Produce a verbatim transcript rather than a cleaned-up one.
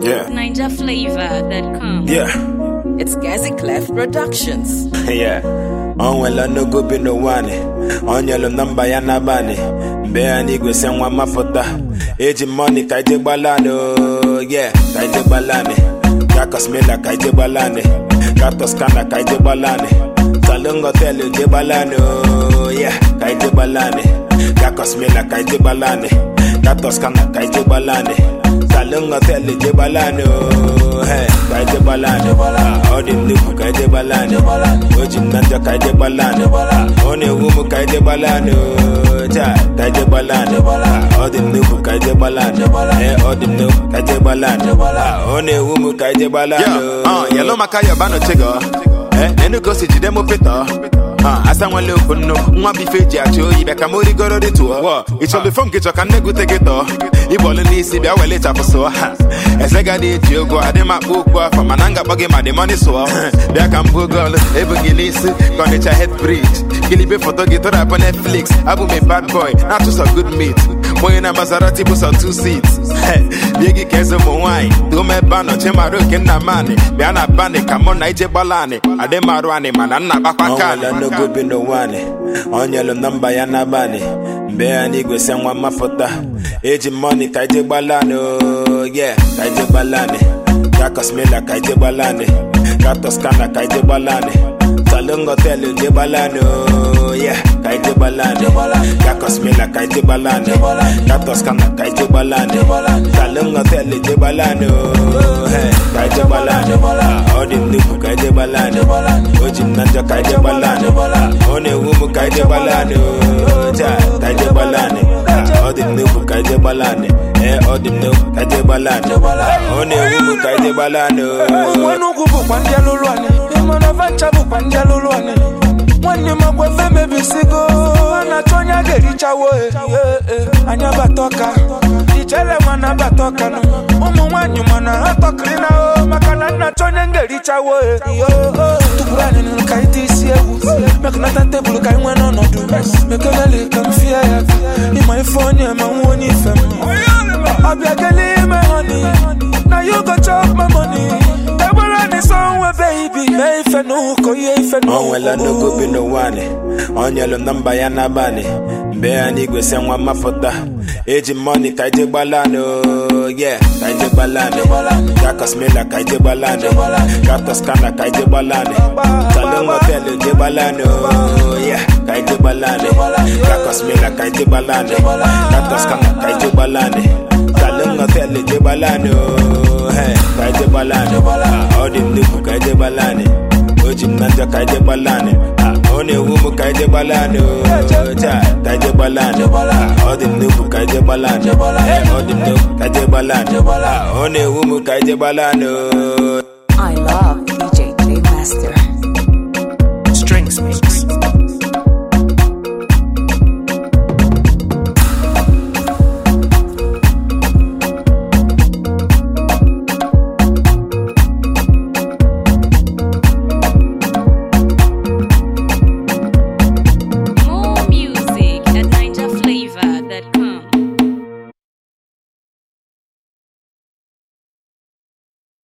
Yeah. Ninja Flavor dot com. Yeah. It's Gazi Clef Productions. Yeah. On well no go be no one. On yellow number yana bani. Bear nigga send one mafota. Age money kaije balano. Yeah, kaije balane. Kakos mela kaije balane. Katos kana kaije balane. Salungo tell je balano. Yeah, kaije balane. Kakos mela kaije balane. Katos kana kaije balane. Salungo tell je balano. Hey, kaije balane. All the new kaije balane. Ojim nanja kaije balane. One wumu kaije balane. Ja, kaije balane. All the new kaije balane. Hey, all the new kaije balane. One wumu kaije balane. Yeah, uh, yellow makaya bano chego. Eh, nenu go si jide mo peta. Ah, asa nwa le okunno, nwa bi feji acho ibe ka mori goro de to. Wo, icho be fom kicho kan negu tege to. Ibolo ni si bia wele cha so. Ese ga de jogo ade ma bukwa fa mananga bagi ma de money so. Bia kan bugol, e bugi ni si kon echa head bridge. Kilibe photo get to rap on Netflix. Abu me bad boy, not just a good meat. Boy na Maserati bus on two seats. Biegi kezo mo wine. Do me bano chema ro ken na mani. Bia na bani come on ije balani. Ade marwani man na bakwa kan. No go be no one. On yellow number yana bani. Bear nigga send one mafota. Age money kaije balano. Yeah, kaije balane. Kakos mela kaije balane. Katos kana kaije balane. Salungo tell je balano. Yeah, kaije balane. Kakos mela kaije balane. Katos kana kaije balane. Salungo tell je balano. Hey, kaije balane. All the new kaije balane. Ojim nanja kaije balane. One wumu kaije balane. Ja, kaije balane. All the new kaije balane. Eh, all the new kaije balane. One wumu kaije balane. Wanu kubu kwandia lulwane. Imana vancha bu kwandia lulwane. Mwani magwe feme bisigo. Anachonya gericha woe. Anya batoka. Ichele mwana batoka no. Umu wanyu mana hatokrina o. Makana nachonya gericha woe. Tukurani nukaiti siewu. Mekuna tante bulu kai mweno no du. Mekuna li kamfia ya. Ima ifoni ya mawoni femi. Abiageli me honey. Now you go chop my money. Baby, me ife no ko ye ife no. On well no go be no one. On yellow number yana bani. Bear nigga send one mafota. Age money kaije balano. Yeah, kaije balane. Kakos mela kaije balane. Katos kana kaije balane. Salungo tell je balano. Yeah, kaije balane. Kakos mela kaije balane. Katos kana kaije balane. Salungo tell je balano. Hey, kaije balane. All the new kaije balane. Ojim nanja kaije balane. One wumu kaije balane. Ja, kaije balane. All the new kaije balane. All the new kaije balane. One wumu kaije balane. I love D J J Master.